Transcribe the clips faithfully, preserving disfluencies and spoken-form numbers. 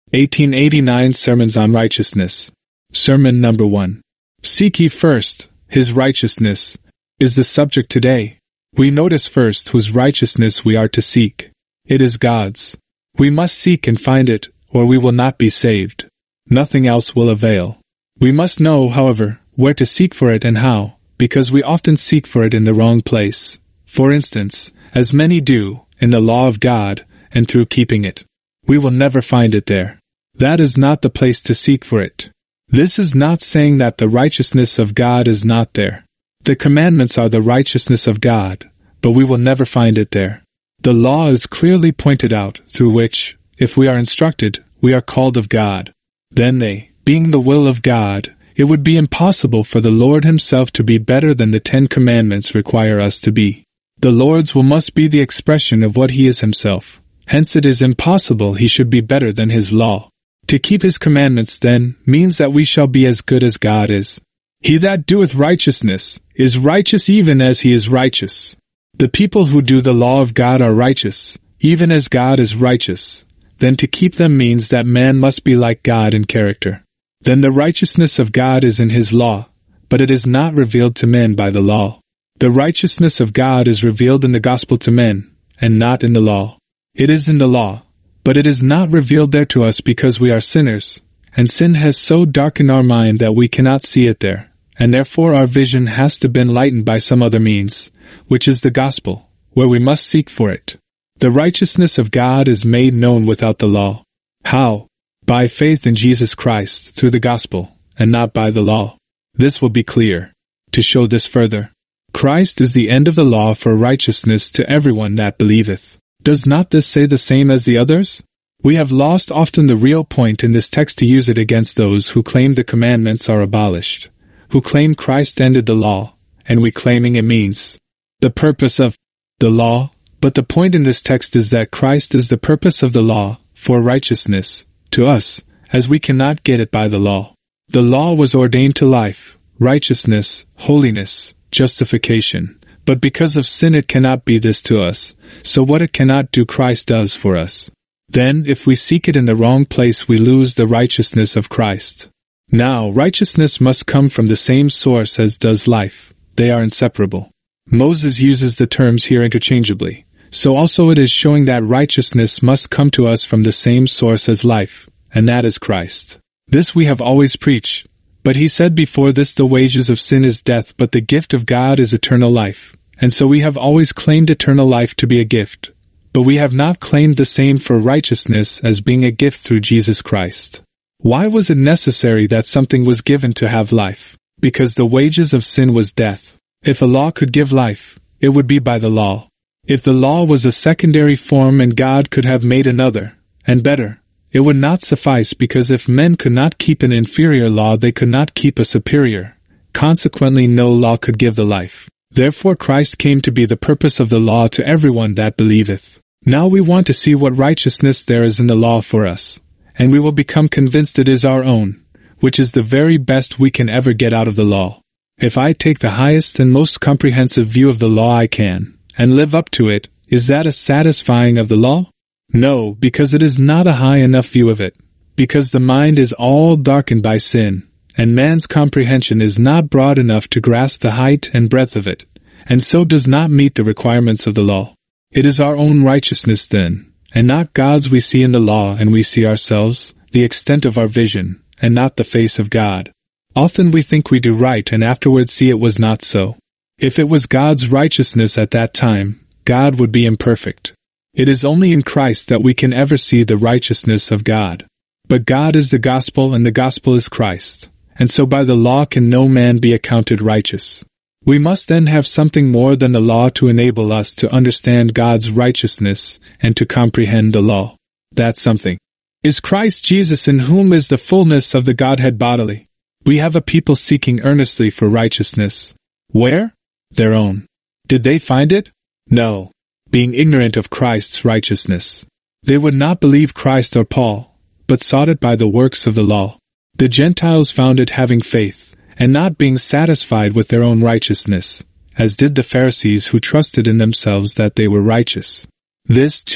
eighteen eighty-nine Sermons on Righteousness. Sermon number one. Seek ye first His righteousness is the subject today. We notice first whose righteousness we are to seek. It is God's. We must seek and find it, or we will not be saved. Nothing else will avail. We must know, however, where to seek for it and how, because we often seek for it in the wrong place. For instance, as many do, in the law of God, and through keeping it. We will never find it there. That is not the place to seek for it. This is not saying that the righteousness of God is not there. The commandments are the righteousness of God, but we will never find it there. The law is clearly pointed out, through which, if we are instructed, we are called of God. Then they, being the will of God, it would be impossible for the Lord Himself to be better than the Ten Commandments require us to be. The Lord's will must be the expression of what He is Himself. Hence it is impossible He should be better than His law. To keep His commandments, then, means that we shall be as good as God is. He that doeth righteousness is righteous even as He is righteous. The people who do the law of God are righteous, even as God is righteous. Then to keep them means that man must be like God in character. Then the righteousness of God is in His law, but it is not revealed to men by the law. The righteousness of God is revealed in the gospel to men, and not in the law. It is in the law, but it is not revealed there to us because we are sinners, and sin has so darkened our mind that we cannot see it there, and therefore our vision has to be enlightened by some other means, which is the gospel, where we must seek for it. The righteousness of God is made known without the law. How? By faith in Jesus Christ, through the gospel, and not by the law. This will be clear. To show this further, Christ is the end of the law for righteousness to everyone that believeth. Does not this say the same as the others? We have lost often the real point in this text to use it against those who claim the commandments are abolished, who claim Christ ended the law, and we claiming it means the purpose of the law. But the point in this text is that Christ is the purpose of the law for righteousness to us, as we cannot get it by the law. The law was ordained to life, righteousness, holiness, justification, but because of sin it cannot be this to us, so what it cannot do Christ does for us. Then, if we seek it in the wrong place we lose the righteousness of Christ. Now, righteousness must come from the same source as does life. They are inseparable. Moses uses the terms here interchangeably, so also it is showing that righteousness must come to us from the same source as life, and that is Christ. This we have always preached, but he said before this the wages of sin is death, but the gift of God is eternal life, and so we have always claimed eternal life to be a gift, but we have not claimed the same for righteousness as being a gift through Jesus Christ. Why was it necessary that something was given to have life? Because the wages of sin was death. If a law could give life, it would be by the law. If the law was a secondary form and God could have made another, and better, it would not suffice, because if men could not keep an inferior law they could not keep a superior. Consequently no law could give the life. Therefore Christ came to be the purpose of the law to everyone that believeth. Now we want to see what righteousness there is in the law for us, and we will become convinced it is our own, which is the very best we can ever get out of the law. If I take the highest and most comprehensive view of the law I can, and live up to it, is that a satisfying of the law? No, because it is not a high enough view of it, because the mind is all darkened by sin, and man's comprehension is not broad enough to grasp the height and breadth of it, and so does not meet the requirements of the law. It is our own righteousness then, and not God's we see in the law, and we see ourselves, the extent of our vision, and not the face of God. Often we think we do right and afterwards see it was not so. If it was God's righteousness at that time, God would be imperfect. It is only in Christ that we can ever see the righteousness of God. But God is the gospel and the gospel is Christ, and so by the law can no man be accounted righteous. We must then have something more than the law to enable us to understand God's righteousness and to comprehend the law. That something is Christ Jesus, in whom is the fullness of the Godhead bodily. We have a people seeking earnestly for righteousness. Where? Their own. Did they find it? No. Being ignorant of Christ's righteousness. They would not believe Christ or Paul, but sought it by the works of the law. The Gentiles found it having faith, and not being satisfied with their own righteousness, as did the Pharisees who trusted in themselves that they were righteous. This, too,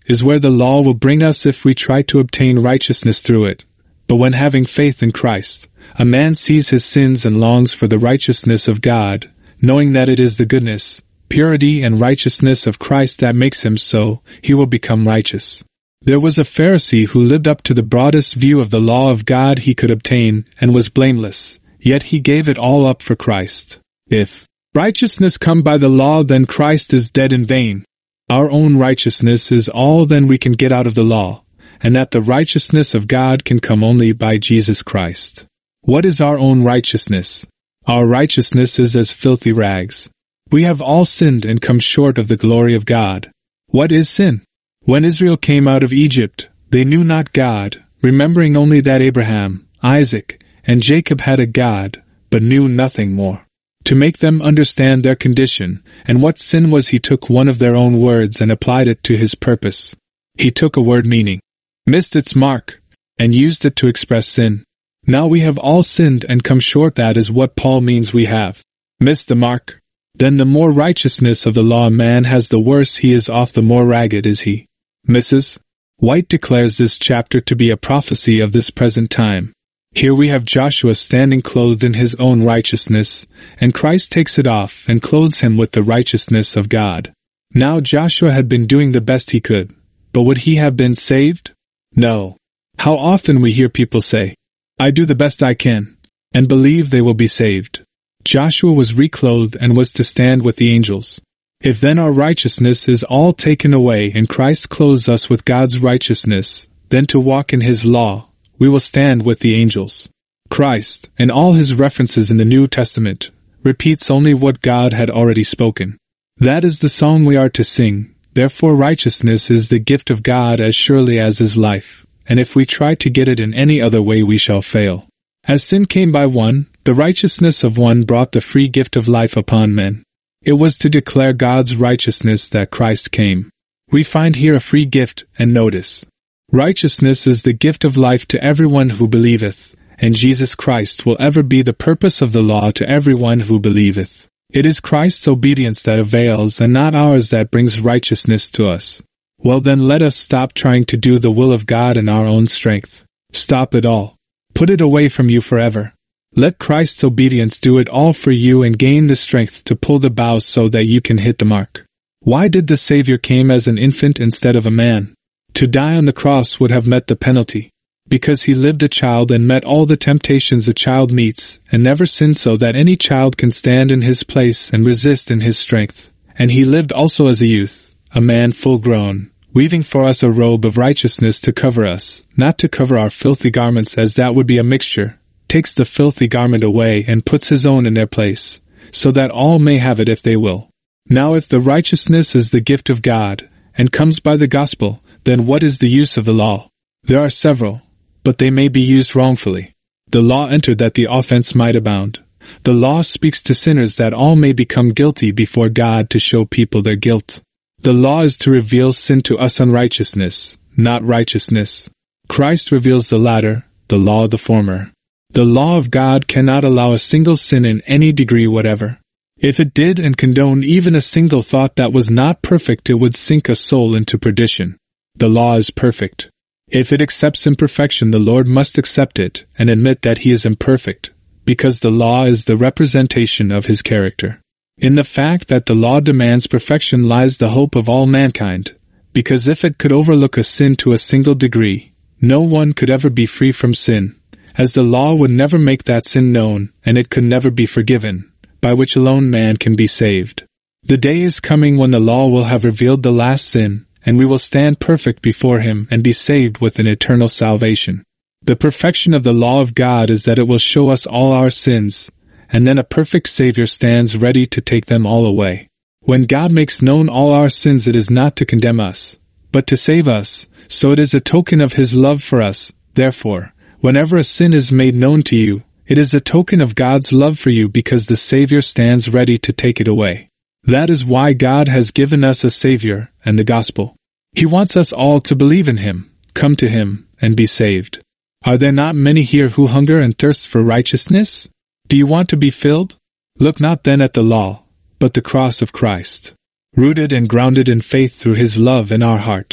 is where the law will bring us if we try to obtain righteousness through it. But when having faith in Christ, a man sees his sins and longs for the righteousness of God, knowing that it is the goodness, purity, and righteousness of Christ that makes him so, he will become righteous. There was a Pharisee who lived up to the broadest view of the law of God he could obtain, and was blameless, yet he gave it all up for Christ. If righteousness come by the law, then Christ is dead in vain. Our own righteousness is all then we can get out of the law, and that the righteousness of God can come only by Jesus Christ. What is our own righteousness? Our righteousness is as filthy rags. We have all sinned and come short of the glory of God. What is sin? When Israel came out of Egypt, they knew not God, remembering only that Abraham, Isaac, and Jacob had a God, but knew nothing more. To make them understand their condition, and what sin was, he took one of their own words and applied it to his purpose. He took a word meaning, missed its mark, and used it to express sin. Now we have all sinned and come short. That is what Paul means we have missed the mark. Then the more righteousness of the law a man has, the worse he is off, the more ragged is he. Missus White declares this chapter to be a prophecy of this present time. Here we have Joshua standing clothed in his own righteousness, and Christ takes it off and clothes him with the righteousness of God. Now Joshua had been doing the best he could, but would he have been saved? No. How often we hear people say, I do the best I can, and believe they will be saved. Joshua was reclothed and was to stand with the angels. If then our righteousness is all taken away and Christ clothes us with God's righteousness, then to walk in his law, we will stand with the angels. Christ, in all his references in the New Testament, repeats only what God had already spoken. That is the song we are to sing. Therefore righteousness is the gift of God as surely as is life, and if we try to get it in any other way we shall fail. As sin came by one, the righteousness of one brought the free gift of life upon men. It was to declare God's righteousness that Christ came. We find here a free gift, and notice. Righteousness is the gift of life to everyone who believeth, and Jesus Christ will ever be the purpose of the law to everyone who believeth. It is Christ's obedience that avails, and not ours, that brings righteousness to us. Well then, let us stop trying to do the will of God in our own strength. Stop it all. Put it away from you forever. Let Christ's obedience do it all for you and gain the strength to pull the bow so that you can hit the mark. Why did the Savior came as an infant instead of a man? To die on the cross would have met the penalty. Because he lived a child and met all the temptations a child meets, and never sinned, so that any child can stand in his place and resist in his strength. And he lived also as a youth, a man full grown, weaving for us a robe of righteousness to cover us, not to cover our filthy garments, as that would be a mixture, takes the filthy garment away and puts his own in their place, so that all may have it if they will. Now if the righteousness is the gift of God, and comes by the gospel, then what is the use of the law? There are several, but they may be used wrongfully. The law entered that the offense might abound. The law speaks to sinners that all may become guilty before God, to show people their guilt. The law is to reveal sin, to us unrighteousness, not righteousness. Christ reveals the latter, the law the former. The law of God cannot allow a single sin in any degree whatever. If it did and condoned even a single thought that was not perfect, it would sink a soul into perdition. The law is perfect. If it accepts imperfection, the Lord must accept it and admit that he is imperfect, because the law is the representation of his character. In the fact that the law demands perfection lies the hope of all mankind, because if it could overlook a sin to a single degree, no one could ever be free from sin, as the law would never make that sin known, and it could never be forgiven, by which alone man can be saved. The day is coming when the law will have revealed the last sin, and we will stand perfect before him and be saved with an eternal salvation. The perfection of the law of God is that it will show us all our sins, and then a perfect Savior stands ready to take them all away. When God makes known all our sins, it is not to condemn us, but to save us, so it is a token of his love for us. Therefore, whenever a sin is made known to you, it is a token of God's love for you, because the Savior stands ready to take it away. That is why God has given us a Savior and the gospel. He wants us all to believe in him, come to him, and be saved. Are there not many here who hunger and thirst for righteousness? Do you want to be filled? Look not then at the law, but the cross of Christ, rooted and grounded in faith through his love in our heart.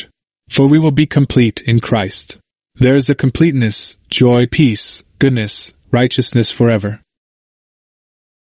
For we will be complete in Christ. There is a completeness, joy, peace, goodness, righteousness forever.